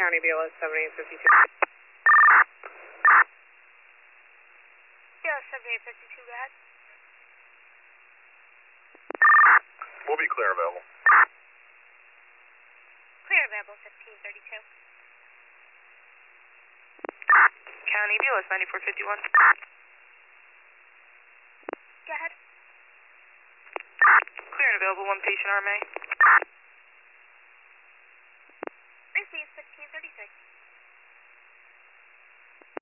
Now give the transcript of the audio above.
County BLS 7852. BLS 7852, go ahead. We'll be clear available. Clear available, 1532. County BLS 9451. Go ahead. Clear and available, one patient RMA.